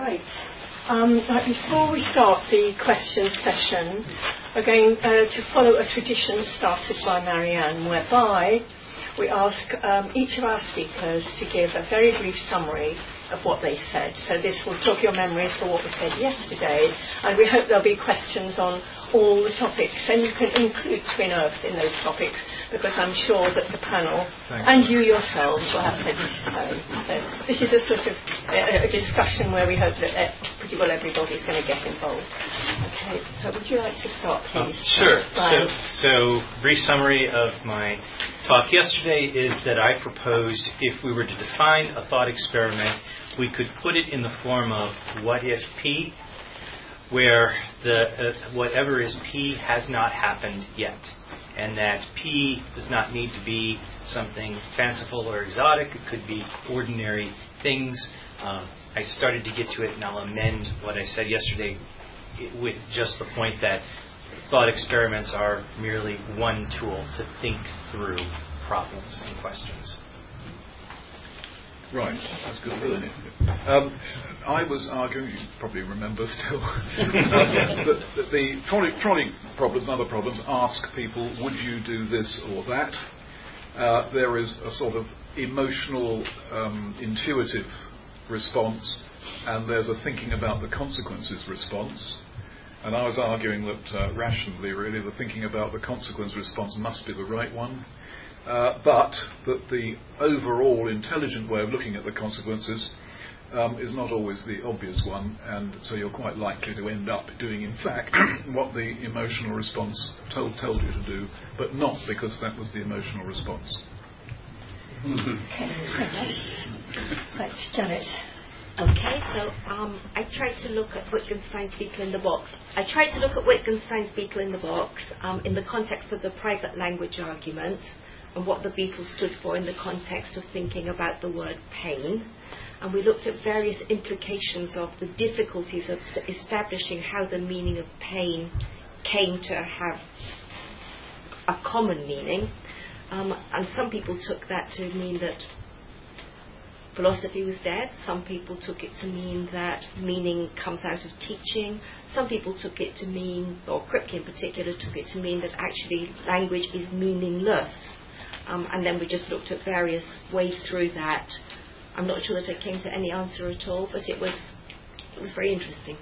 Right. Right, before we start the question session, we're going to follow a tradition started by Marianne, whereby we ask each of our speakers to give a very brief summary of what they said. So this will jog your memories for what was said yesterday, and we hope there'll be questions on all the topics, and you can include Twin Earth in those topics, because I'm sure that the panel and you yourselves will have plenty to say. So this is a sort of a discussion where we hope that pretty well everybody's going to get involved. Okay, so would you like to start, please? Sure. So brief summary of my talk yesterday is that I proposed, if we were to define a thought experiment, we could put it in the form of what if P, where whatever is P has not happened yet, and that P does not need to be something fanciful or exotic. It could be ordinary things. I started to get to it, and I'll amend what I said yesterday with just the point that thought experiments are merely one tool to think through problems and questions. Right, that's good, isn't it? I was arguing, you probably remember still, that the trolley problems and other problems ask people, would you do this or that? There is a sort of emotional, intuitive response, and there's a thinking about the consequences response. And I was arguing that rationally, really, the thinking about the consequence response must be the right one. But that the overall intelligent way of looking at the consequences is not always the obvious one, and so you're quite likely to end up doing, in fact, what the emotional response told you to do, but not because that was the emotional response. Right, Janet. Okay, so I tried to look at Wittgenstein's Beetle in the Box. I tried to look at Wittgenstein's Beetle in the Box in the context of the private language argument, and what the beetle stood for in the context of thinking about the word pain. And we looked at various implications of the difficulties of establishing how the meaning of pain came to have a common meaning. And some people took that to mean that philosophy was dead. Some people took it to mean that meaning comes out of teaching. Some people took it to mean, or Kripke in particular, took it to mean that actually language is meaningless. And then we just looked at various ways through that. I'm not sure that I came to any answer at all, but it was very interesting.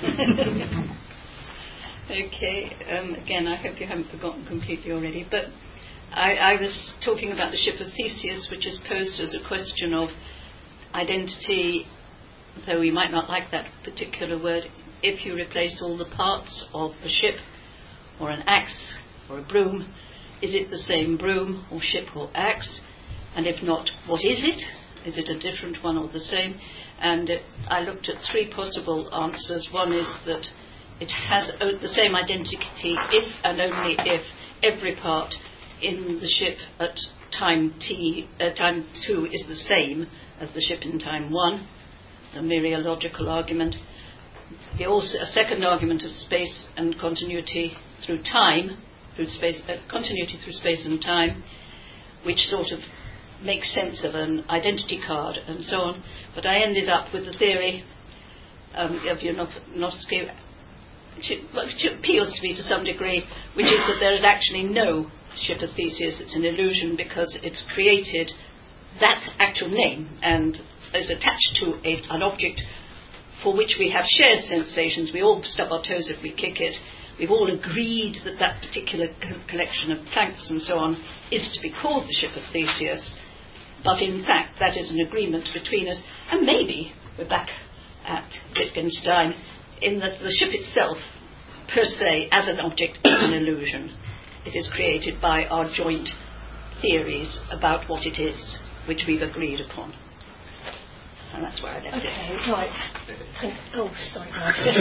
Okay, again, I hope you haven't forgotten completely already, but I was talking about the ship of Theseus, which is posed as a question of identity, though we might not like that particular word. If you replace all the parts of a ship, or an axe, or a broom, is it the same broom or ship or axe? And if not, what is it? Is it a different one or the same? And I looked at three possible answers. One is that it has the same identity if and only if every part in the ship at time t, time 2 is the same as the ship in time 1, a mereological argument. A second argument of space and continuity through time, continuity through space and time, which sort of makes sense of an identity card and so on. But I ended up with the theory of Janowski, which appeals to me to some degree, which is that there is actually no ship of Theseus. It's an illusion because it's created that actual name and is attached to an object for which we have shared sensations. We all stub our toes if we kick it. We've all agreed that that particular collection of planks and so on is to be called the ship of Theseus, but in fact that is an agreement between us, and maybe we're back at Wittgenstein in that the ship itself per se as an object is an illusion. It is created by our joint theories about what it is which we've agreed upon. And that's where I left it. Okay, right. Oh, sorry.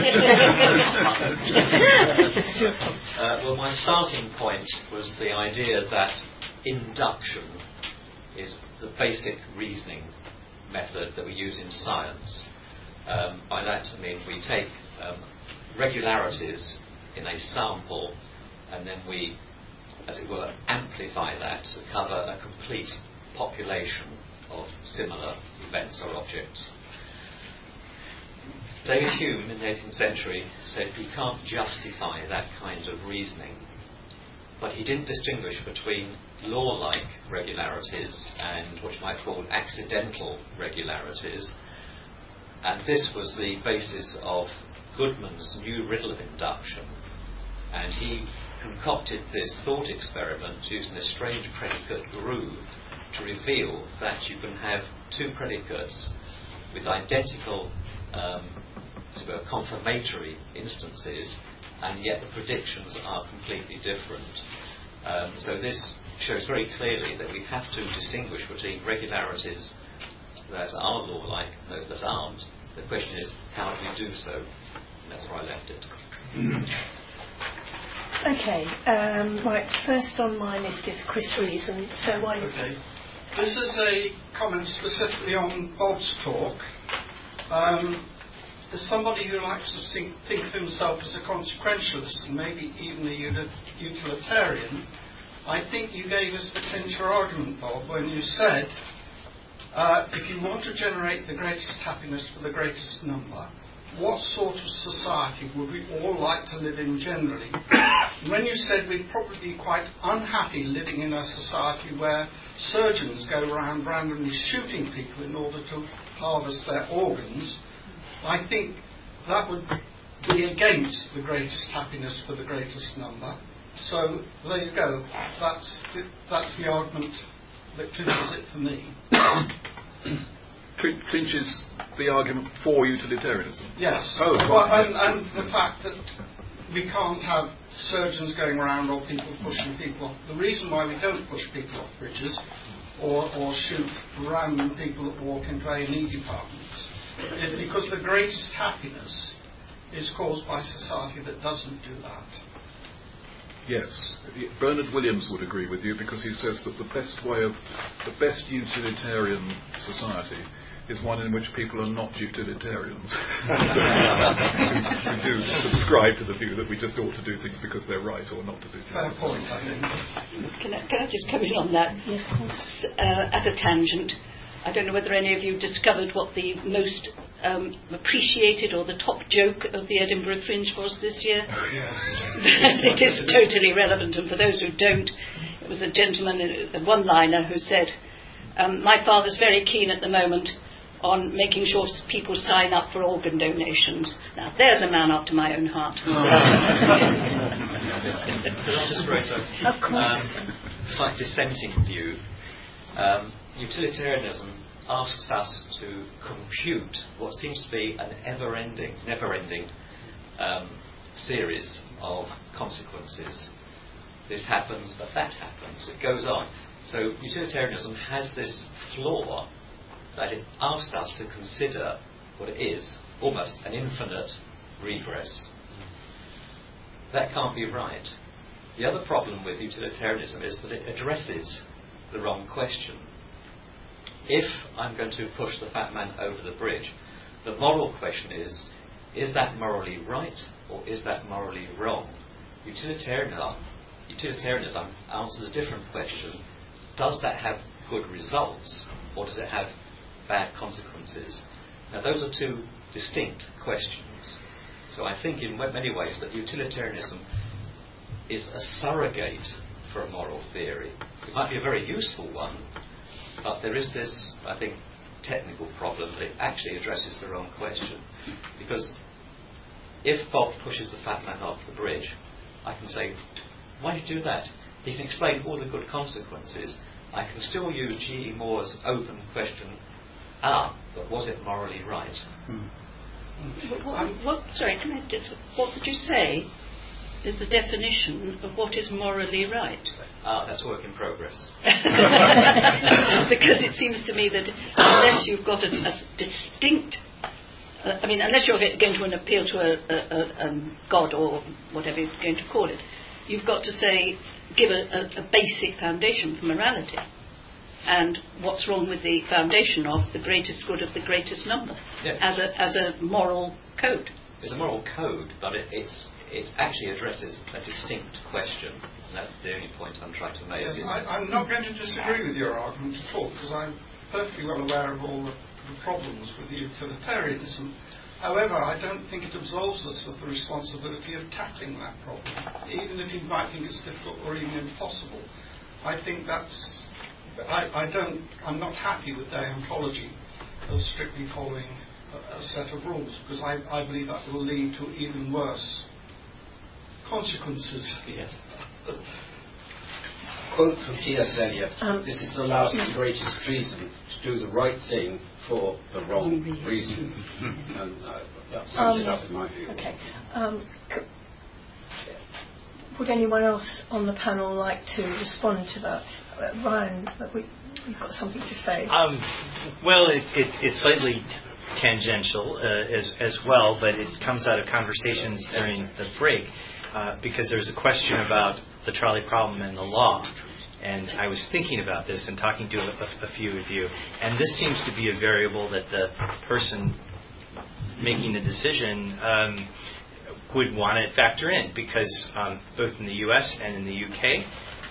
Well, my starting point was the idea that induction is the basic reasoning method that we use in science. By that I mean we take regularities in a sample and then we, as it were, amplify that to cover a complete population of similar events or objects. David Hume in the 18th century said you can't justify that kind of reasoning, but he didn't distinguish between law-like regularities and what you might call accidental regularities, and this was the basis of Goodman's new riddle of induction, and he concocted this thought experiment using a strange predicate groove to reveal that you can have two predicates with identical sort of confirmatory instances, and yet the predictions are completely different. So this shows very clearly that we have to distinguish between regularities that are law-like and those that aren't. The question is, how do we do so? And that's where I left it. Okay, right, first on my list is Chris Reason. So why? Okay. This is a comment specifically on Bob's talk. As somebody who likes to think of himself as a consequentialist and maybe even a utilitarian, I think you gave us the clincher argument, Bob, when you said if you want to generate the greatest happiness for the greatest number, what sort of society would we all like to live in generally? When you said we'd probably be quite unhappy living in a society where surgeons go around randomly shooting people in order to harvest their organs, I think that would be against the greatest happiness for the greatest number. So there you go. That's the argument that clinches it for me. Clinches the argument for utilitarianism? Yes. Oh, and the fact that we can't have surgeons going around or people pushing people off. The reason why we don't push people off bridges or shoot random people that walk into A&E departments is because the greatest happiness is caused by society that doesn't do that. Yes. Bernard Williams would agree with you, because he says that the best utilitarian society is one in which people are not utilitarians. We do subscribe to the view that we just ought to do things because they're right, or not to do things. Fair point, I think. Can I just come in on that? Yes, of course. At a tangent. I don't know whether any of you discovered what the most appreciated or the top joke of the Edinburgh Fringe was this year. Oh, yes. It is totally relevant, and for those who don't, it was a gentleman, a one-liner, who said, my father's very keen at the moment on making sure people sign up for organ donations. Now, there's a man after my own heart. Could I just raise a slight dissenting view? Utilitarianism asks us to compute what seems to be an never-ending series of consequences. This happens, but that happens. It goes on. So utilitarianism has this flaw that it asks us to consider what it is, almost an infinite regress. That can't be right. The other problem with utilitarianism is that it addresses the wrong question. If I'm going to push the fat man over the bridge, the moral question is that morally right or is that morally wrong? Utilitarianism answers a different question. Does that have good results or does it have bad consequences? Now, those are two distinct questions. So I think in many ways that utilitarianism is a surrogate for a moral theory. It might be a very useful one, but there is this, I think, technical problem that it actually addresses the wrong question. Because if Bob pushes the fat man off the bridge, I can say, why did you do that? He can explain all the good consequences. I can still use G.E. Moore's open question, but was it morally right? Sorry, can I just, what would you say is the definition of what is morally right? That's work in progress. Because it seems to me that unless you've got a distinct, unless you're going to appeal to a God or whatever you're going to call it, you've got to say, give a basic foundation for morality. And what's wrong with the foundation of the greatest good of the greatest number? Yes. As a moral code? It's a moral code, but it actually addresses a distinct question. And that's the only point I'm trying to make. Yes, I'm not going to disagree with your argument at all, because I'm perfectly well aware of all the problems with utilitarianism. However, I don't think it absolves us of the responsibility of tackling that problem, even if you might think it's difficult or even impossible. I think I'm not happy with their anthology of strictly following a set of rules, because I believe that will lead to even worse consequences. Yes. Quote from T.S. Eliot, this is the last and greatest treason, to do the right thing for the wrong reason. And that sums it up in my view. Okay. Would anyone else on the panel like to respond to that? Ryan, you've got something to say. Well, it's slightly tangential as well, but it comes out of conversations during the break because there's a question about the trolley problem and the law. And I was thinking about this and talking to a few of you, and this seems to be a variable that the person making the decision would want to factor in, because both in the U.S. and in the U.K.,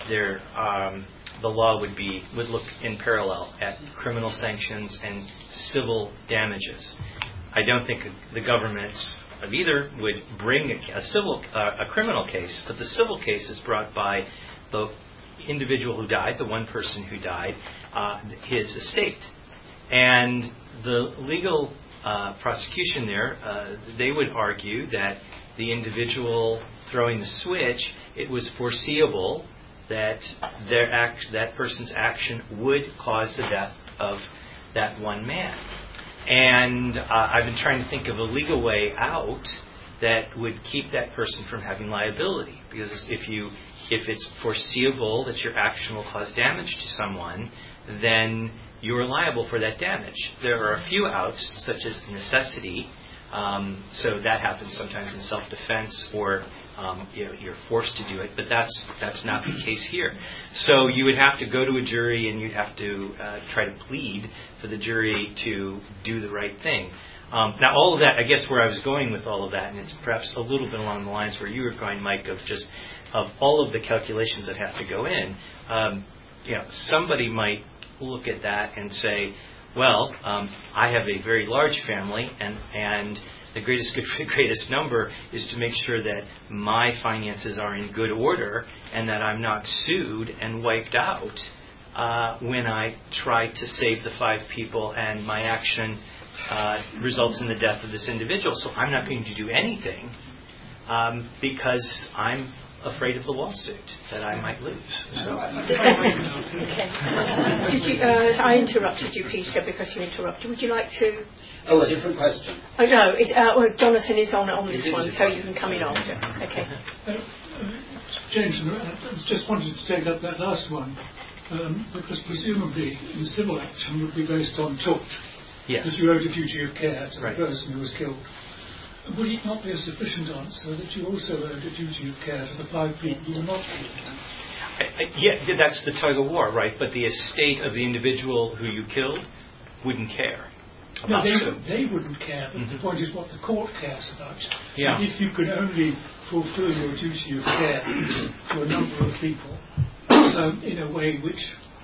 the law would look in parallel at criminal sanctions and civil damages. I don't think the governments of either would bring a criminal case, but the civil case is brought by the individual who died, the one person who died, his estate. And the legal prosecution there, they would argue that the individual throwing the switch, it was foreseeable that that person's action would cause the death of that one man. And I've been trying to think of a legal way out that would keep that person from having liability. Because if it's foreseeable that your action will cause damage to someone, then you're liable for that damage. There are a few outs, such as necessity. So that happens sometimes in self-defense, or you're forced to do it, but that's not the case here. So you would have to go to a jury, and you'd have to try to plead for the jury to do the right thing. Now, all of that, I guess where I was going with all of that, and it's perhaps a little bit along the lines where you were going, Mike, of all of the calculations that have to go in. Somebody might look at that and say, well, I have a very large family, and the greatest good for the greatest number is to make sure that my finances are in good order and that I'm not sued and wiped out when I try to save the 5 people and my action results in the death of this individual. So I'm not going to do anything because I'm afraid of the lawsuit that I might lose. So. Okay. I interrupted you, Peter, because you interrupted. Would you like to? Oh, a different question. Oh no, Jonathan is on this one, so you can come in after. Okay. James, I just wanted to take up that last one, because presumably the civil action would be based on tort. Yes. Because you owed a duty of care to right. the person who was killed. Would it not be a sufficient answer that you also owed a duty of care to the 5 people who were not killed? Yeah, that's the tug of war, right? But the estate of the individual who you killed wouldn't care. No, they wouldn't care, but the point is what the court cares about. Yeah. If you can only fulfill your duty of care to a number of people in a way which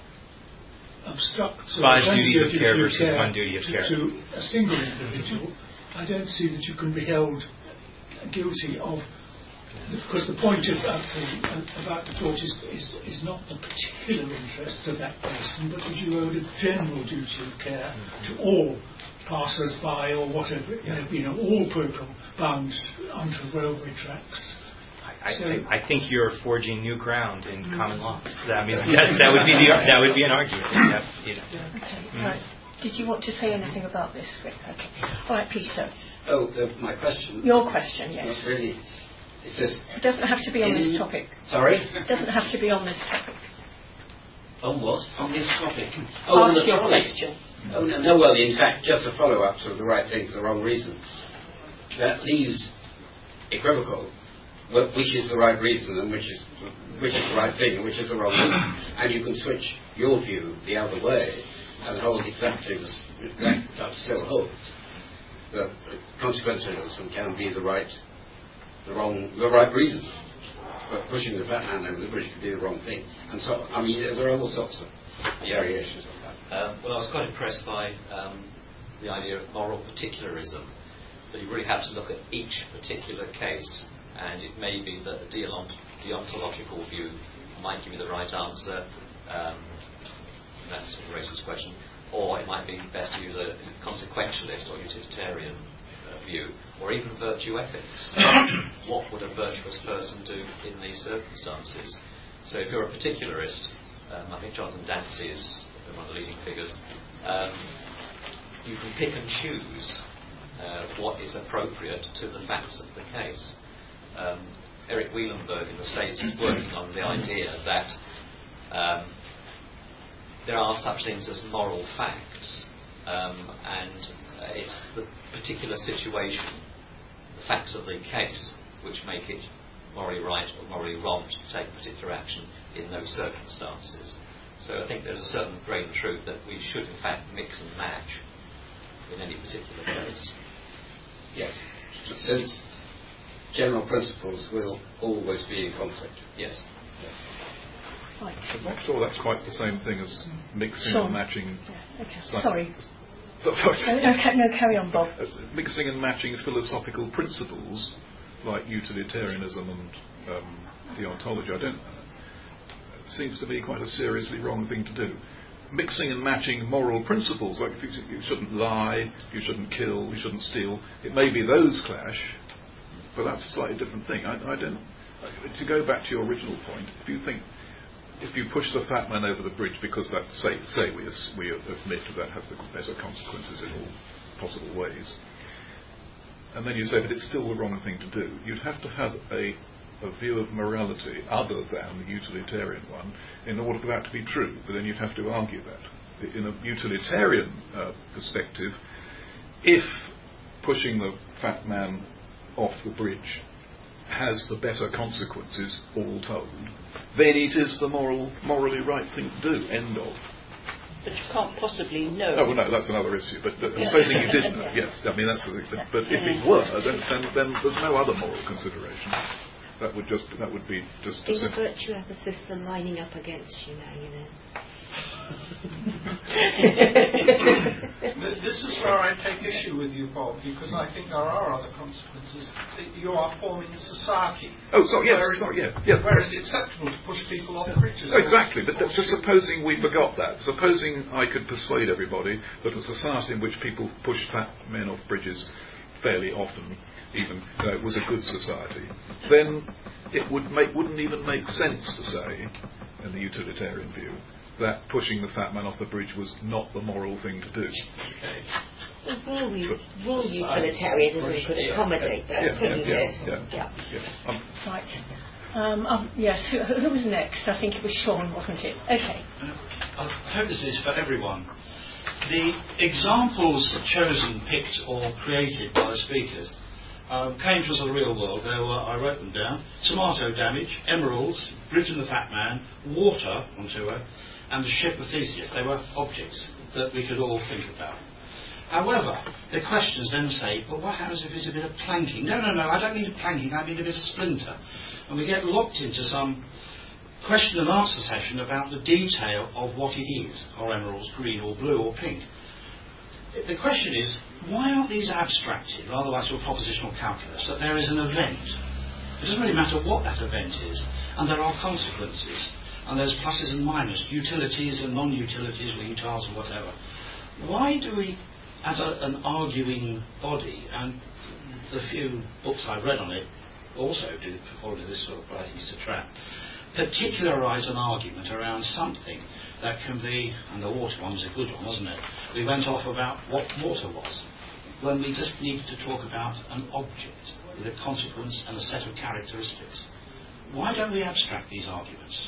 obstructs Five duties of care versus one duty of care to a single individual, I don't see that you can be held guilty of, because the point about the tort is not the particular interests of that person, but that you owed a general duty of care to all passers-by or whatever, all people bound onto railway tracks. I think you're forging new ground in common law. I mean, that would be an argument. Okay. Right. Did you want to say anything about this? Okay. All right, Peter. Oh, my question. Your question, yes. Not really. It's just. It doesn't have to be on this topic. Sorry. It doesn't have to be on this topic. On what? On this topic? Oh, Ask on the your trolley. question. Oh no. Well, in fact, just a follow-up to the right thing for the wrong reason. That leaves equivocal. Which is the right reason and which is the right thing and which is the wrong reason, and you can switch your view the other way and hold exactly that still holds. The consequentialism can be the right reason, but pushing the fat man over the bridge can be the wrong thing, and so I mean there are all sorts of variations of that. Well, I was quite impressed by the idea of moral particularism. But you really have to look at each particular case, and it may be that a deontological view might give you the right answer. That sort of raises a question. Or it might be best to use a consequentialist or utilitarian view, or even virtue ethics. What would a virtuous person do in these circumstances? So if you're a particularist, I think Jonathan Dancy is one of the leading figures, you can pick and choose what is appropriate to the facts of the case. Eric Wielenberg in the States is working on the idea that there are such things as moral facts, and it's the particular situation, the facts of the case, which make it morally right or morally wrong to take particular action in those circumstances. So I think there's a certain grain of truth that we should in fact mix and match in any particular case. Yes, since general principles will always be in conflict. Yes. Right. I'm not sure that's quite the same thing as mixing and matching. Yeah. Okay. Sorry. Sorry. No, carry on, Bob. Mixing and matching philosophical principles like utilitarianism and deontology, seems to be quite a seriously wrong thing to do. Mixing and matching moral principles, like you shouldn't lie, you shouldn't kill, you shouldn't steal. It may be those clash, but that's a slightly different thing. To go back to your original point, if you push the fat man over the bridge because that, say we admit that has the better consequences in all possible ways, and then you say, but it's still the wrong thing to do, you'd have to have a view of morality other than the utilitarian one in order for that to be true. But then you'd have to argue that. In a utilitarian perspective, if pushing the fat man off the bridge has the better consequences, all told, then it is the morally right thing to do. End of. But you can't possibly know. Oh, well, no, that's another issue. But supposing you did know, yes. I mean, that's the thing. But if it were, then there's no other moral consideration. That would be just. Is a virtue ethicist and lining up against you now, you know. This is where I take issue with you, Bob, because I think there are other consequences. You are forming a society. Oh, sorry, yes, where it's acceptable to push people off bridges. Exactly, but just supposing we forgot that. Supposing I could persuade everybody that a society in which people push fat men off bridges fairly often, even was a good society, then it wouldn't even make sense to say, in the utilitarian view, that pushing the fat man off the bridge was not the moral thing to do. Raw utilitarianism could accommodate that, couldn't it? Right. Yes, who was next? I think it was Sean, wasn't it? Okay. I hope this is for everyone. The examples chosen, picked or created by the speakers came to us in the real world. I wrote them down. Tomato damage, emeralds, bridge and the fat man, water on tour, and the ship of Theseus. They were objects that we could all think about. However, the questions then say, but what happens if it's a bit of planking? No, I don't mean planking, I mean a bit of splinter. And we get locked into some question and answer session about the detail of what it is. Are emeralds green or blue or pink? The question is, why aren't these abstracted, rather like sort of propositional calculus, that there is an event? It doesn't really matter what that event is, and there are consequences, and there's pluses and minuses, utilities and non-utilities, or utils or whatever. Why do we, as an arguing body, and the few books I've read on it also do fall into this sort of, I think it's a trap, particularise an argument around something that can be, and the water one was a good one, wasn't it? We went off about what water was, when we just need to talk about an object with a consequence and a set of characteristics. Why don't we abstract these arguments?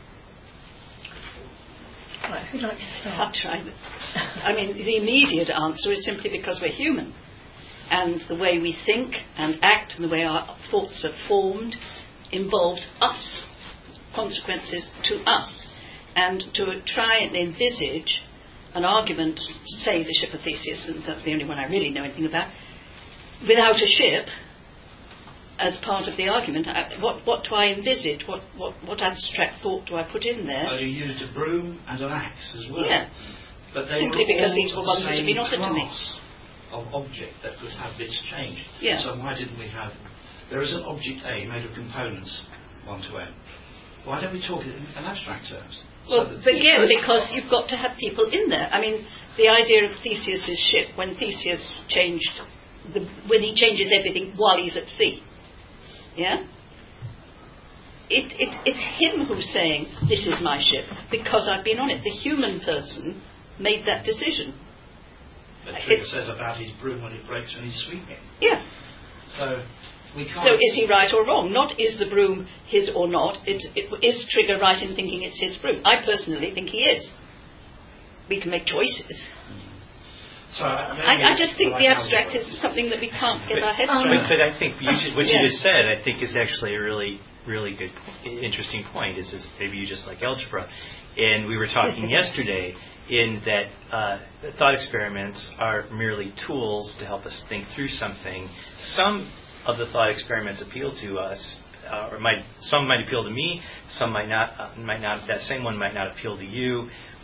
Right, who'd like to start? I'll try. I mean, the immediate answer is simply because we're human. And the way we think and act and the way our thoughts are formed involves us, consequences to us. And to try and envisage an argument, say the ship of Theseus, and that's the only one I really know anything about, without a ship as part of the argument, what do I envisage? What abstract thought do I put in there? Well, you used a broom and an axe as well. Yeah. But they simply were because all these were ones that had been offered to me. of object that could have bits changed. Yeah. So why didn't we have... There is an object A made of components 1 to n. Why don't we talk it in abstract terms? Well, again, because you've got to have people in there. I mean, the idea of Theseus's ship, when Theseus changed, when he changes everything while he's at sea, yeah? It's him who's saying, this is my ship, because I've been on it. The human person made that decision. But Trigger says about his broom when it breaks when he's sweeping. Yeah. So we can't... So is he right or wrong? Not is the broom his or not. Is Trigger right in thinking it's his broom? I personally think he is. We can make choices. So I just think the abstract is something that we can't get our heads around. But I think what you just said, I think, is actually a really, really good, interesting point. Is maybe you just like algebra, and we were talking yesterday in that thought experiments are merely tools to help us think through something. Some of the thought experiments appeal to us, some might appeal to me, some might not. That same one might not appeal to you.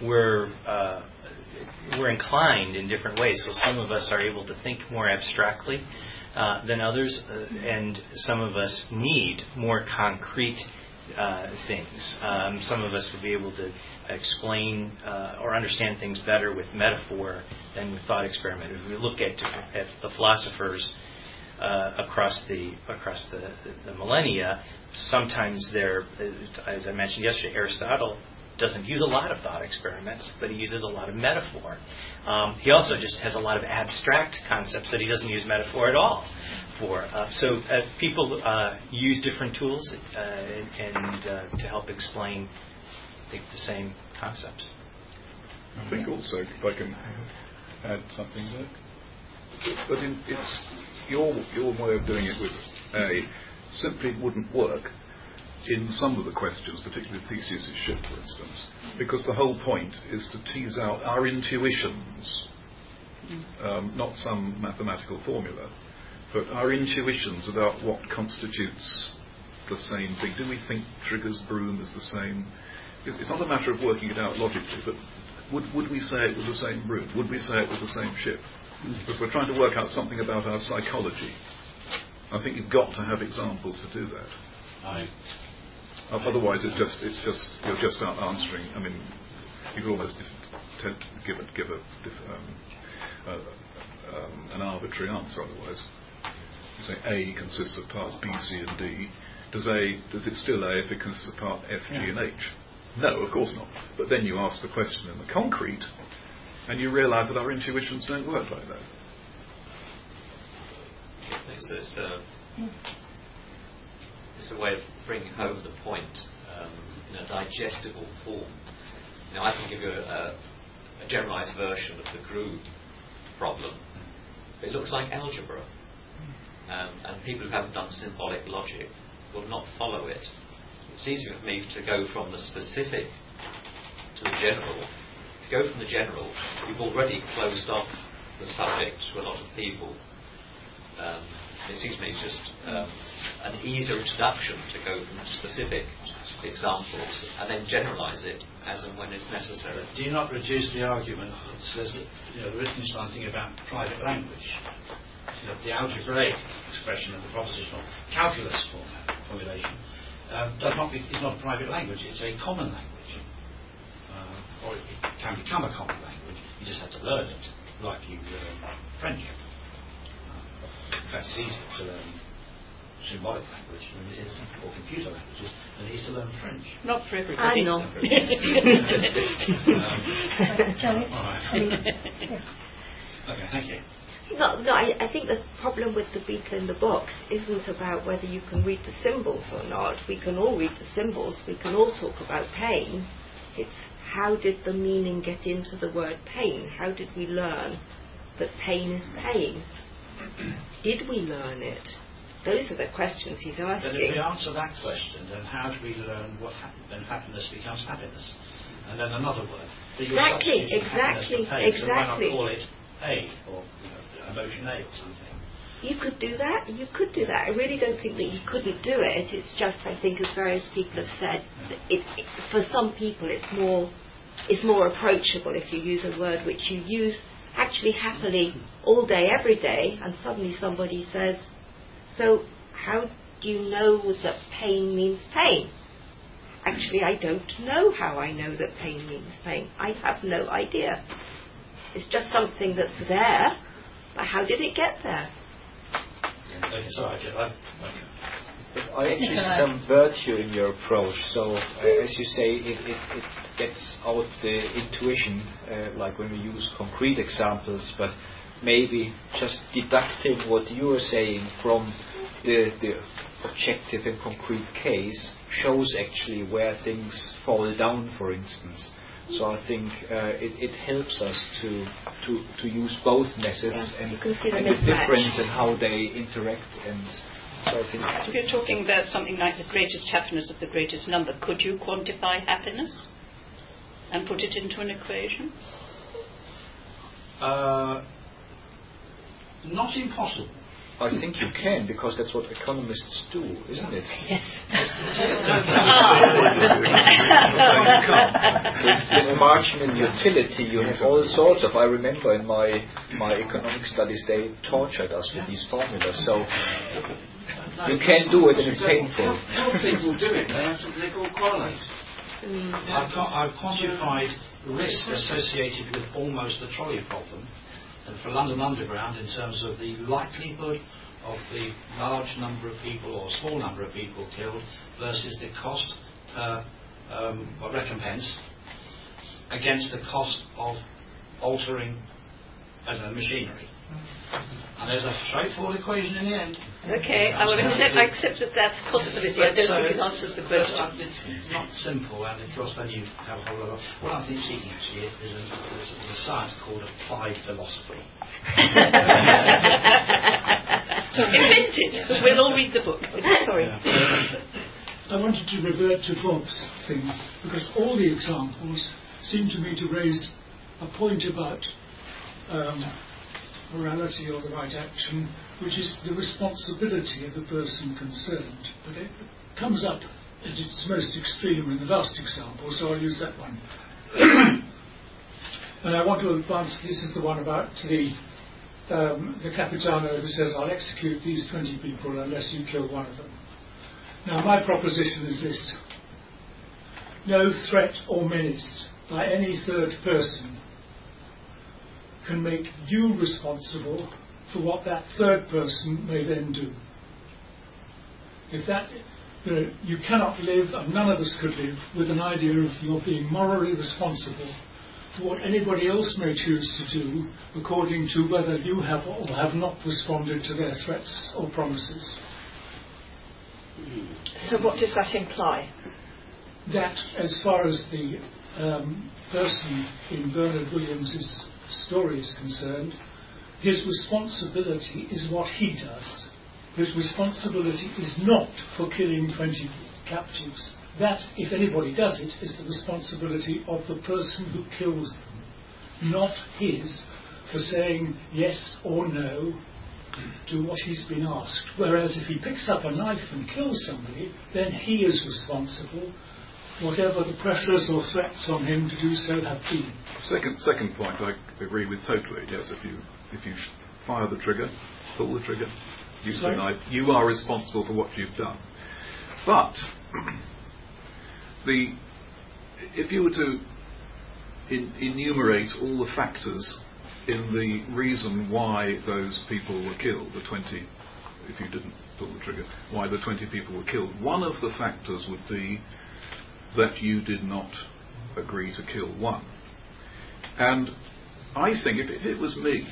We're inclined in different ways. So some of us are able to think more abstractly than others, and some of us need more concrete things. Some of us would be able to explain or understand things better with metaphor than with thought experiment. If we look at the philosophers across the millennia, sometimes they're, as I mentioned yesterday, Aristotle doesn't use a lot of thought experiments, but he uses a lot of metaphor. He also just has a lot of abstract concepts that he doesn't use metaphor at all for. So people use different tools and to help explain, I think, the same concepts. I think also, if I can add something there, but it's your way of doing it with A simply wouldn't work in some of the questions, particularly Theseus' ship, for instance, because the whole point is to tease out our intuitions, not some mathematical formula, but our intuitions about what constitutes the same thing. Do we think Trigger's broom is the same? It's not a matter of working it out logically, but would we say it was the same broom? Would we say it was the same ship? Because we're trying to work out something about our psychology. I think you've got to have examples to do that. Otherwise, you're just not answering. I mean, you could almost give an arbitrary answer. Otherwise, you say A consists of parts B, C, and D. Does it still A if it consists of part F, G, and H? No, of course not. But then you ask the question in the concrete, and you realise that our intuitions don't work like that. It's a way of bringing home the point in a digestible form. Now, I can give you a generalised version of the groove problem. It looks like algebra, and people who haven't done symbolic logic will not follow it. It's easier for me to go from the specific to the general. If you go from the general, you've already closed off the subject to a lot of people. It seems to me it's just an easier introduction to go from specific examples and then generalise it as and when it's necessary. Do you not reduce the argument that says that the Wittgenstein thing about private language, the algebraic expression of the propositional calculus formulation is not a private language, it's a common language. Or it can become a common language, you just have to learn it, like you learn French. In fact, it's easier to learn symbolic language than it is, or computer languages, than it is to learn French. Not for everybody. I know. Okay, thank you. No, I think the problem with the beetle in the box isn't about whether you can read the symbols or not. We can all read the symbols. We can all talk about pain. It's how did the meaning get into the word pain? How did we learn that pain is pain? Did we learn it? Those are the questions he's asking. Then if we answer that question, then how do we learn what happiness becomes happiness? And then another word. Exactly. So why not call it A, or emotion A or something? You could do that. I really don't think that you couldn't do it. It's just, I think, as various people have said, for some people it's more approachable if you use a word which you use actually happily all day, every day, and suddenly somebody says, so how do you know that pain means pain? Actually, I don't know how I know that pain means pain. I have no idea. It's just something that's there, but how did it get there? I actually see some virtue in your approach. So, as you say, it gets out the intuition, like when we use concrete examples, but maybe just deducting what you are saying from the objective and concrete case shows actually where things fall down, for instance. So I think it helps us to use both methods and the difference in how they interact. And so I think if you're talking about something like the greatest happiness of the greatest number, could you quantify happiness and put it into an equation? Not impossible. I think you can, because that's what economists do, isn't it? Yes. With marginal utility, you have all sorts of. I remember in my economic studies, they tortured us with these formulas. So you can do it, and it's painful. Most people do it. They all correlate. I've quantified risk associated with almost the trolley problem. And for London Underground, in terms of the likelihood of the large number of people or small number of people killed versus the cost per recompense against the cost of altering machinery. And there's a straightforward equation in the end. Okay, I accept that that's a possibility. I don't think it answers the question. It's not simple, and of course then you have a whole lot of... What I'm seeking actually is a science called applied philosophy. Invent it. We'll all read the book. Sorry. I wanted to revert to Bob's thing, because all the examples seem to me to raise a point about morality or the right action, which is the responsibility of the person concerned. But it comes up at its most extreme in the last example, so I'll use that one. And I want to advance, this is the one about the Capitano who says, I'll execute these 20 people unless you kill one of them. Now my proposition is this: no threat or menace by any third person can make you responsible for what that third person may then do. If that, you cannot live, and none of us could live, with an idea of you're being morally responsible for what anybody else may choose to do according to whether you have or have not responded to their threats or promises. So what does that imply? That, as far as the person in Bernard Williams's story is concerned, his responsibility is what he does. His responsibility is not for killing 20 captives. That, if anybody does it, is the responsibility of the person who kills them, not his for saying yes or no to what he's been asked. Whereas if he picks up a knife and kills somebody, then he is responsible, whatever the pressures or threats on him to do so have been. Second point, I agree with totally. Yes, if you fire the trigger, pull the trigger, use the knife, you are responsible for what you've done. But if you were to enumerate all the factors in the reason why those people were killed, the 20, if you didn't pull the trigger, why the 20 people were killed, one of the factors would be that you did not agree to kill one. And I think if it was me,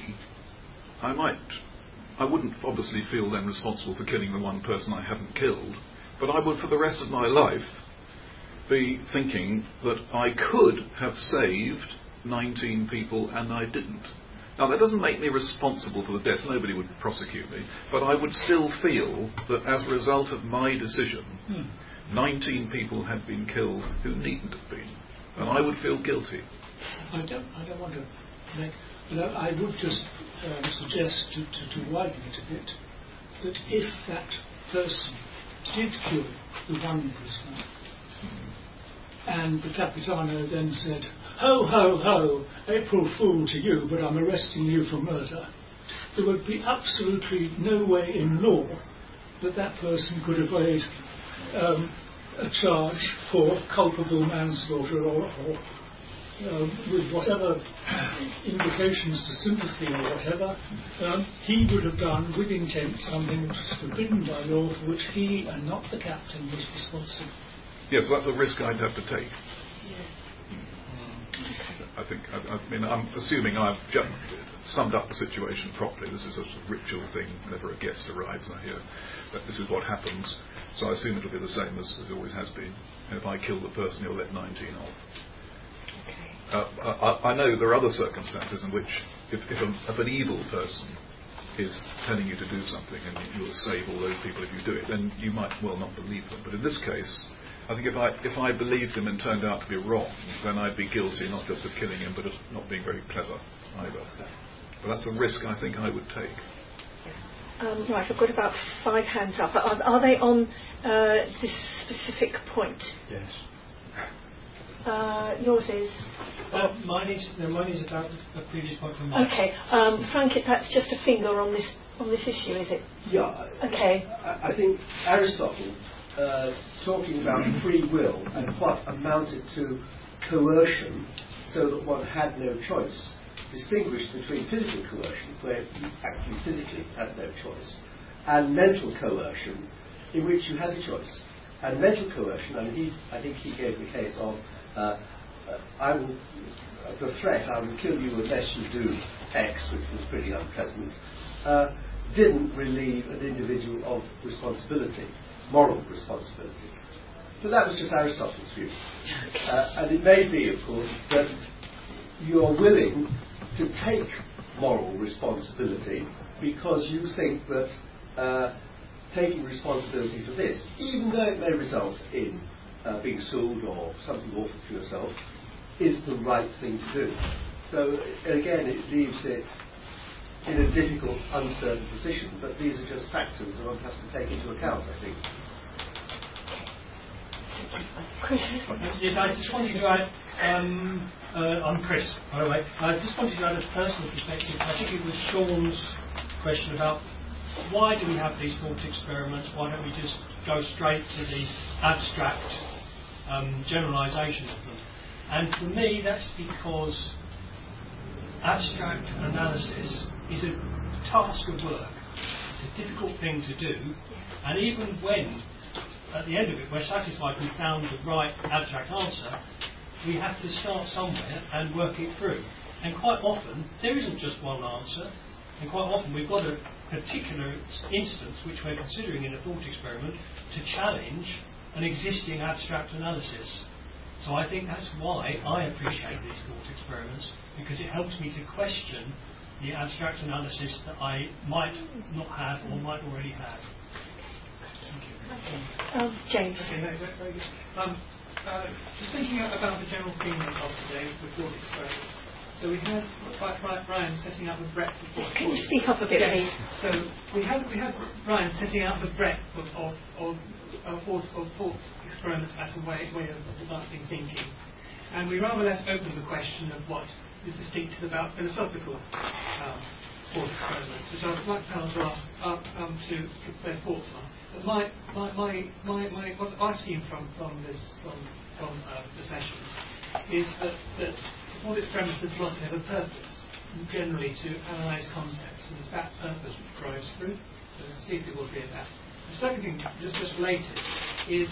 I wouldn't obviously feel then responsible for killing the one person I hadn't killed, but I would for the rest of my life be thinking that I could have saved 19 people and I didn't. Now that doesn't make me responsible for the deaths, nobody would prosecute me, but I would still feel that as a result of my decision, 19 people had been killed who needn't have been, and I would feel guilty. I don't want to make, but I would just suggest to widen it a bit, that if that person did kill the one prisoner, and the Capitano then said, ho, ho, ho, April Fool to you, but I'm arresting you for murder, there would be absolutely no way in law that that person could evade a charge for culpable manslaughter or with whatever indications to sympathy or whatever, he would have done with intent something which was forbidden by law for which he and not the captain was responsible. Yes, that's a risk I'd have to take. I mean, I'm assuming I've just summed up the situation properly. This is a sort of ritual thing. Whenever a guest arrives, I hear that this is what happens. So I assume it'll be the same as it always has been. And if I kill the person, you'll let 19 off. I know there are other circumstances in which if an evil person is telling you to do something and you'll save all those people if you do it, then you might well not believe them. But in this case, I think if I believed him and turned out to be wrong, then I'd be guilty not just of killing him, but of not being very clever either. But that's a risk I think I would take. Right, I've got about 5 hands up. Are they on this specific point? Yes. Yours is? Mine is about the previous point from Mark. Okay, Frank, that's just a finger on this issue, is it? Yeah. Okay. I think Aristotle, talking about free will and what amounted to coercion, so that one had no choice, distinguished between physical coercion, where you actually physically had no choice, and mental coercion, in which you had a choice. And mental coercion, I think he gave the case of the threat, I will kill you unless you do X, which was pretty unpleasant, didn't relieve an individual of responsibility, moral responsibility. But that was just Aristotle's view. And it may be, of course, that you are willing to take moral responsibility because you think that taking responsibility for this, even though it may result in being sued or something awful for yourself, is the right thing to do. So again, it leaves it in a difficult, uncertain position, but these are just factors that one has to take into account, I think. Chris? Yes, I just wanted to add, I'm Chris, by the way. I just wanted to add a personal perspective. I think it was Sean's question about why do we have these thought experiments? Why don't we just go straight to the abstract generalisation of them? And for me, that's because abstract analysis is a task of work. It's a difficult thing to do, and even when at the end of it we're satisfied we found the right abstract answer, we have to start somewhere and work it through. And quite often there isn't just one answer, and quite often we've got a particular instance which we're considering in a thought experiment to challenge an existing abstract analysis. So I think that's why I appreciate these thought experiments, because it helps me to question the abstract analysis that I might not have or might already have. James. Okay, no, very good. Just thinking about the general theme of today, the thought experiment. So we had Ryan setting out the breadth of thought. Can you speak up a bit, please? So we had Ryan setting out the breadth of thought experiments as a way of advancing thinking, and we rather left open the question of what is distinctive about philosophical thought experiments, which I'd like panel to ask to their thoughts on. But what I've seen from the sessions is that thought experiments in philosophy have a purpose, generally to analyse concepts, and it's that purpose which drives through. So see if people agree with that. The second thing, just related, is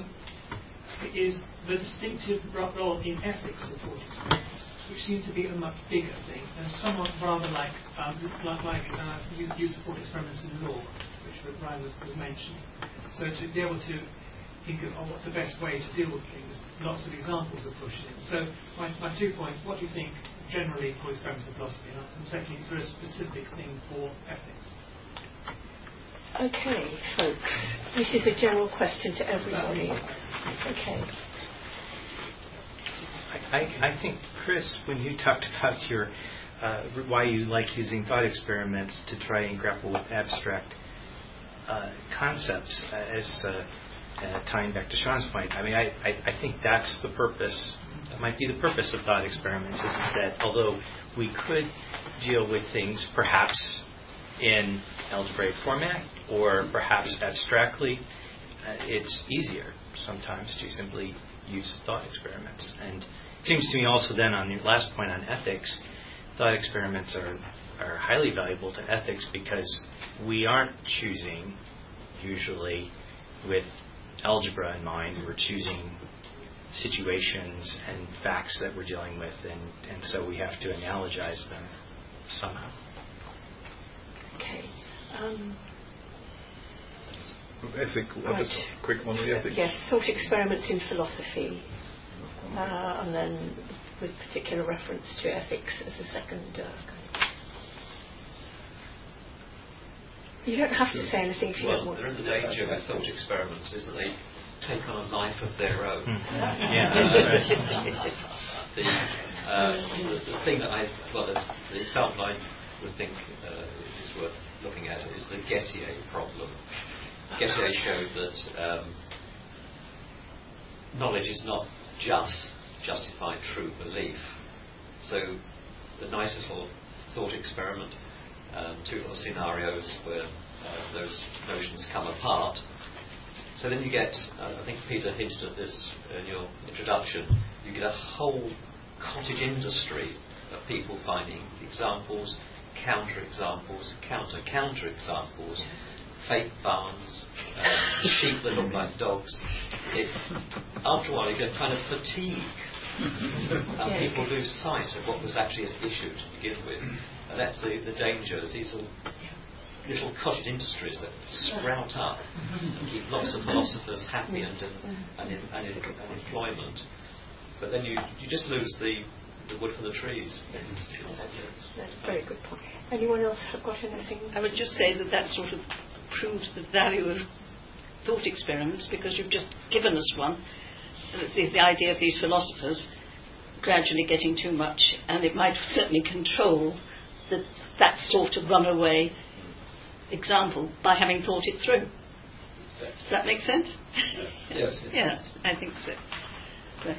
the distinctive role in ethics of thought experiments, which seem to be a much bigger thing and somewhat rather like use of thought experiments in law, which Ryan was mentioning. So to be able to think of what's the best way to deal with things, lots of examples are pushed in. So my 2 points, what do you think generally for experiments in philosophy, and secondly, is there a specific thing for ethics? Okay, folks, this is a general question to everybody. Okay. I think, Chris, when you talked about your why you like using thought experiments to try and grapple with abstract concepts, as tying back to Sean's point, I mean, I think that's the purpose that might be the purpose of thought experiments, is that although we could deal with things perhaps in algebraic format or perhaps abstractly, it's easier sometimes to simply use thought experiments. And it seems to me also then on your last point on ethics, thought experiments are highly valuable to ethics because we aren't choosing usually with algebra in mind. We're choosing situations and facts that we're dealing with, and so we have to analogize them somehow. Okay. Just a quick one on the ethics. Yes, thought experiments in philosophy, and then with particular reference to ethics as a second. You don't have to say anything if you don't want. There is a danger with thought experiments, is that they take on a life of their own. The thing that the example I would think is worth looking at is the Gettier problem. Gettier showed that knowledge is not just justified true belief. So the nice little thought experiment, two little scenarios where those notions come apart. So then you get, I think Peter hinted at this in your introduction, you get a whole cottage industry of people finding examples, counter-examples, counter-examples, fake farms, sheep that look like dogs. After a while you get kind of fatigue. And people lose sight of what was actually at issue to begin with. And that's the danger. These are little cottage industries that sprout up and keep lots of philosophers happy and in employment. But then you just lose the wood from the trees. That's a very good point. Anyone else have got anything? I would just say that sort of proves the value of thought experiments, because you've just given us one. The idea of these philosophers gradually getting too much, and it might certainly control that sort of runaway example by having thought it through. Does that make sense? Yes. Yeah, I think so. Right.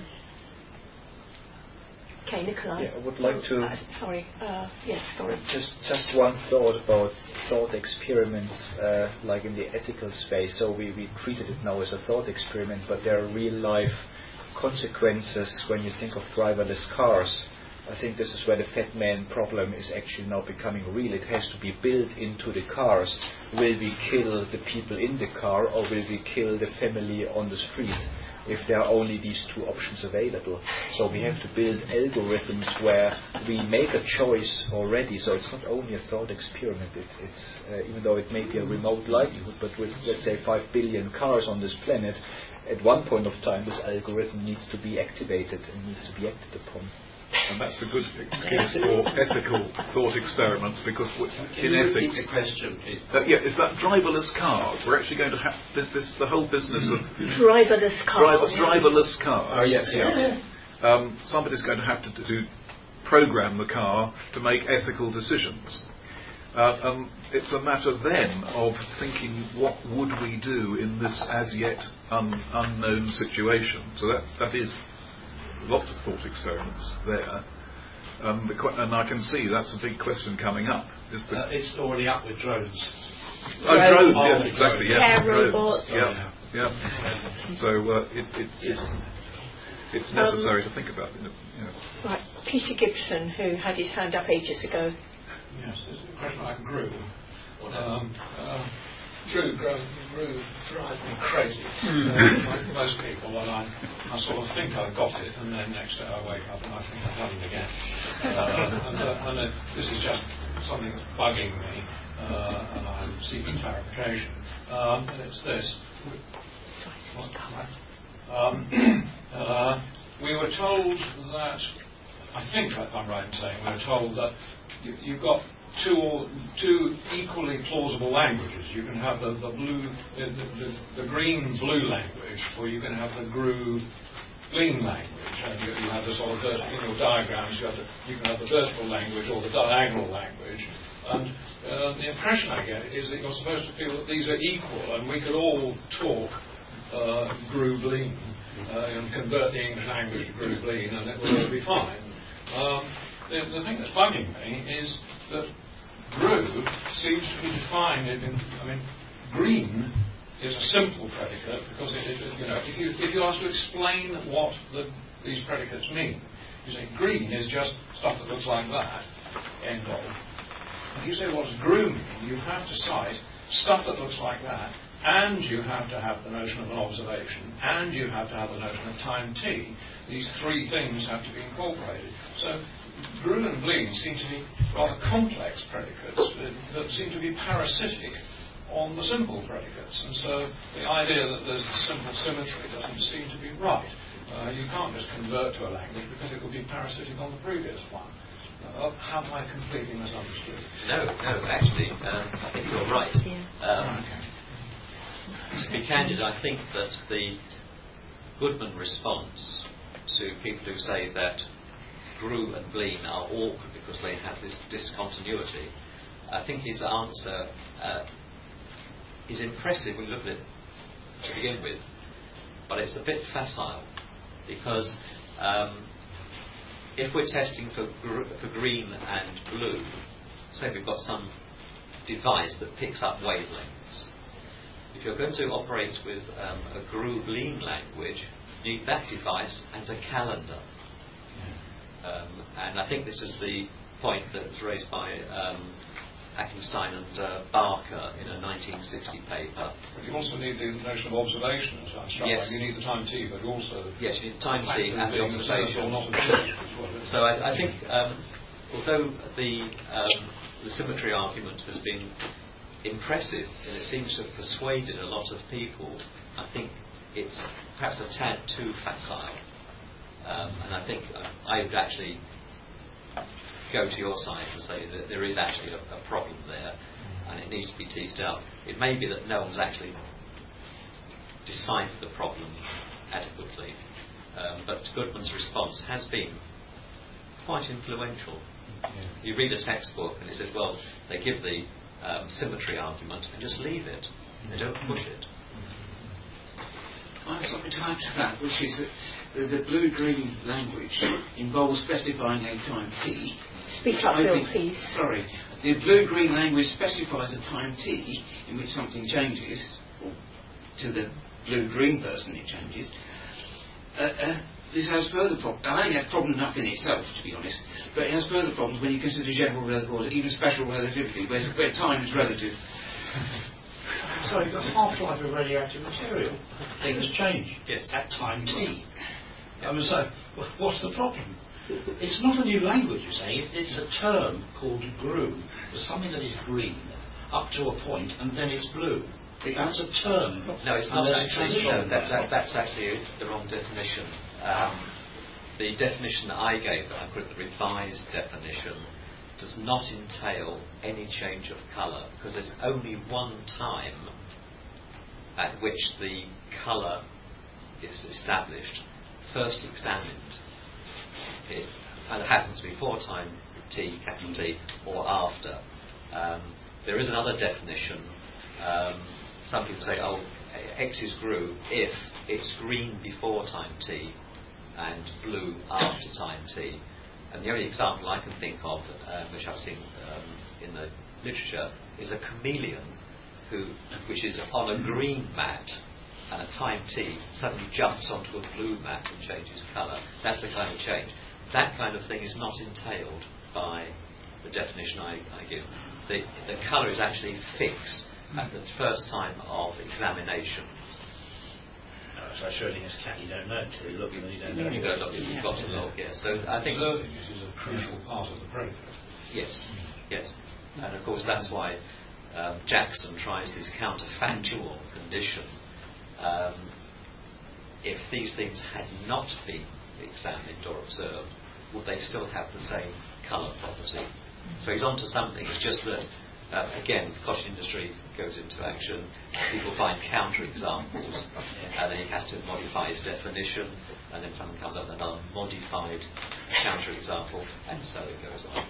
Okay, Nikolai. Yeah, I would like to. Sorry. Yes, sorry. Just one thought about thought experiments, like in the ethical space. So we treated it now as a thought experiment, but there are real life consequences when you think of driverless cars. I think this is where the fat man problem is actually now becoming real. It has to be built into the cars. Will we kill the people in the car, or will we kill the family on the street if there are only these two options available? So we have to build algorithms where we make a choice already. So it's not only a thought experiment. It's even though it may be a remote likelihood, but with, let's say, 5 billion cars on this planet, at one point of time this algorithm needs to be activated and needs to be acted upon. And that's a good excuse for ethical thought experiments, because in ethics, the question, is that driverless cars. We're actually going to have the whole business of driverless cars. Driverless cars. Oh yes, yeah. Somebody's going to have to program the car to make ethical decisions. It's a matter then of thinking, what would we do in this as yet unknown situation? So that is lots of thought experiments there. And I can see that's a big question coming up. It's already up with drones. Drones, yes, exactly. Care robots. Yeah. So it's necessary to think about it. Right, Peter Gibson, who had his hand up ages ago. Yes, it's a question like Grew. Drew drives me crazy. Like most people, and I sort of think I've got it, and then next day I wake up and I think I've done it again. And this is just something that's bugging me, and I'm seeking clarification. And it's this. We were told that, I think that I'm right in saying, we were told that you've got two equally plausible languages. You can have the green-blue language, or you can have the green language. And you have the sort of in your diagrams, you can have the vertical language or the diagonal language. And the impression I get is that you're supposed to feel that these are equal, and we could all talk green. and convert the English language to GRU-Glean, and it will all be fine. The thing that's bugging me is that GRU seems to be defined green is a simple predicate because if you ask to explain what these predicates mean, you say green is just stuff that looks like that, end of. If you say what does GRU mean, you have to cite stuff that looks like that, and you have to have the notion of an observation, and you have to have the notion of time t. These three things have to be incorporated. So GRU and Glean seem to be rather complex predicates that seem to be parasitic on the simple predicates. And so the idea that there's the simple symmetry doesn't seem to be right. You can't just convert to a language because it would be parasitic on the previous one. Have I completely misunderstood? No, actually, I think you're right. To be candid, I think that the Goodman response to people who say that GRU and Glean are awkward because they have this discontinuity, I think his answer is impressive when you look at it to begin with, but it's a bit facile because if we're testing for green and blue, say we've got some device that picks up wavelengths. If you're going to operate with a GRU-Glean language, you need that device and a calendar. And I think this is the point that was raised by Ackenstein and Barker in a 1960 paper. But you also need the notion of observation. Yes. You need the time t, but also... Yes, you need time t and the observation. Well. So I think, although the symmetry argument has been impressive and it seems to have persuaded a lot of people, I think it's perhaps a tad too facile. And I think I would actually go to your side and say that there is actually a problem there and it needs to be teased out. It may be that no one's actually deciphered the problem adequately, but Goodman's response has been quite influential. You read a textbook and it says, well, they give the symmetry argument and just leave it. They don't push it. I have something to add to that, which is that the blue-green language involves specifying a time t. Speak up, Bill, please. Sorry. The blue-green language specifies a time t in which something changes, or to the blue-green person it changes. This has further problems. I think that's problem enough in itself, to be honest, but it has further problems when you consider general relativity, even special relativity, where time is relative. So the half-life of radioactive material, things change. Yes. At time t. So what's the problem? It's not a new language, you say. It's a term called GRU. There's something that is green up to a point, and then it's blue. That's a term. No, it's not actually. That's actually the wrong definition. The definition that I gave, that I put the revised definition, does not entail any change of colour, because there's only one time at which the colour is established, first examined. It either happens before time t, capital T, or after. There is another definition. Some people say, oh, X is GRU if it's green before time t and blue after time t. And the only example I can think of, which I've seen in the literature, is a chameleon which is on a green mat, and at time t suddenly jumps onto a blue mat and changes colour. That's the kind of change. That kind of thing is not entailed by the definition I give. The colour is actually fixed at the first time of examination. So Schrodinger's cat, you don't know until you look and then you don't know. You've got to look, yes. So I think this is a crucial part of the predicate. Yes. And of course that's why Jackson tries this counterfactual condition. If these things had not been examined or observed, would they still have the same colour property? So he's onto something. It's just that again, the cottage industry goes into action, people find counter-examples, and then he has to modify his definition, and then someone comes up with another modified counter-example, and so it goes on.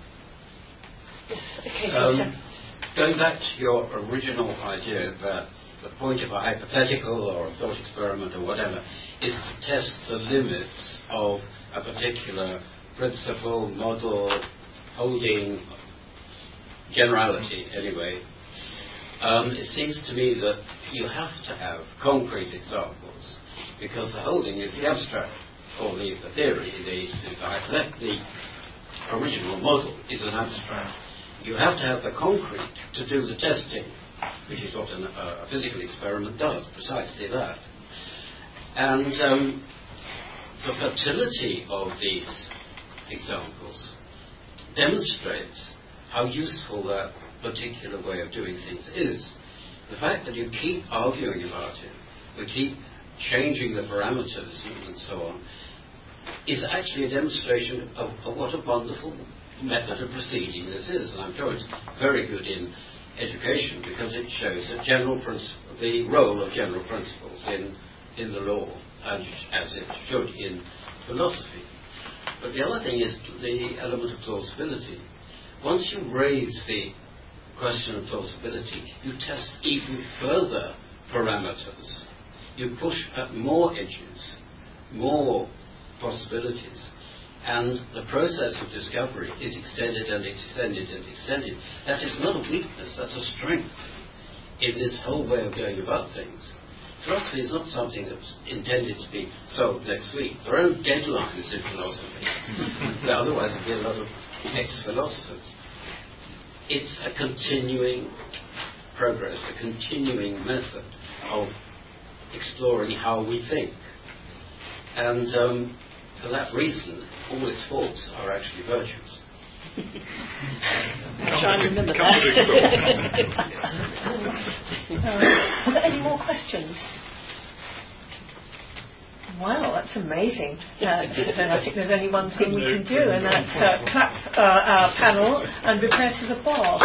Yes, okay, going back to your original idea that the point of a hypothetical or a thought experiment or whatever is to test the limits of a particular principle, model, holding, generality anyway. It seems to me that you have to have concrete examples, because the holding is the abstract, or the theory, the original model is an abstract. You have to have the concrete to do the testing, which is what a physical experiment does, precisely that. And the fertility of these examples demonstrates how useful that particular way of doing things is. The fact that you keep arguing about it, we keep changing the parameters and so on, is actually a demonstration of what a wonderful method of proceeding this is. And I'm sure it's very good in education, because it shows that the role of general principles in the law, and as it should in philosophy. But the other thing is the element of plausibility. Once you raise the question of plausibility, you test even further parameters. You push at more edges, more possibilities, and the process of discovery is extended and extended and extended. That is not a weakness, that's a strength in this whole way of going about things. Philosophy is not something that's intended to be solved next week. There are no deadlines in philosophy. Otherwise there'd be a lot of ex-philosophers. It's a continuing progress, a continuing method of exploring how we think. And for that reason, all its faults are actually virtues. I'll try and remember that. Are there any more questions? Wow, that's amazing. Then I think there's only one thing we can do, and that's clap our panel and prepare to the bar.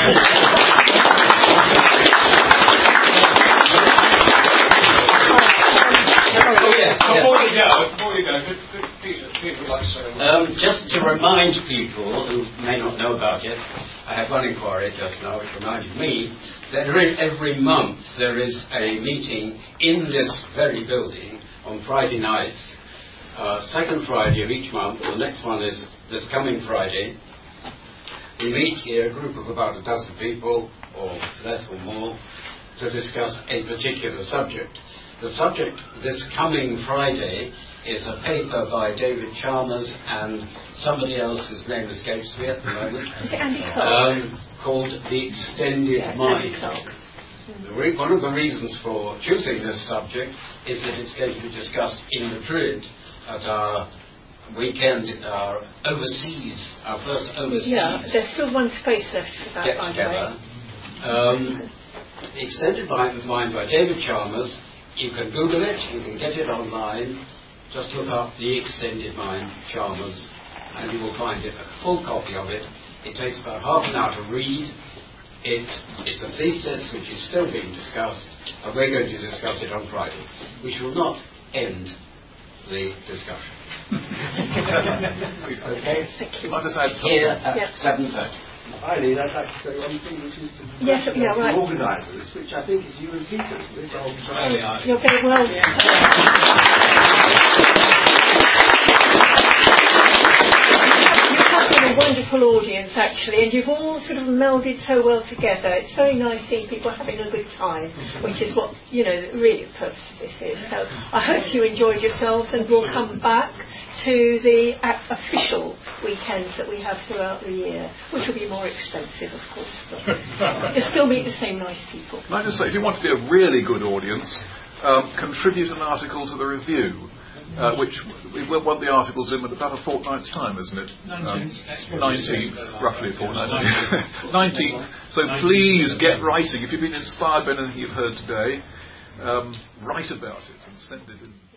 Before you go, Peter would like to say. Just to remind people who may not know about it, I had one inquiry just now which reminded me that every month there is a meeting in this very building on Friday nights, second Friday of each month. The next one is this coming Friday. We meet here, a group of about a dozen people, or less or more, to discuss a particular subject. The subject this coming Friday is a paper by David Chalmers and somebody else whose name escapes me at the moment, called The Extended Mind. One of the reasons for choosing this subject is that it's going to be discussed in Madrid at our weekend, our first overseas. Yeah, there's still one space left for that, by the way. The Extended Mind by David Chalmers. You can Google it, you can get it online. Just look up The Extended Mind, Chalmers, and you will find it, a full copy of it. It takes about half an hour to read. It's a thesis which is still being discussed, and we're going to discuss it on Friday, which will not end the discussion. Okay? Thank you. I'll just add here at 7:30. Eileen, I'd like to say one thing, which is to the organisers, which I think is you and Peter. You're very well. You have been a wonderful audience, actually, and you've all sort of melded so well together. It's very nice seeing people having a good time, which is what, really the purpose of this is. So I hope you enjoyed yourselves, and we'll come back to the official weekends that we have throughout the year, which will be more expensive, of course, but you'll still meet the same nice people. Can I just say, if you want to be a really good audience, contribute an article to the review, which we want the articles in with about a fortnight's time, isn't it? 19th, roughly a fortnight. 19th. So please get writing. If you've been inspired by anything you've heard today, write about it and send it in.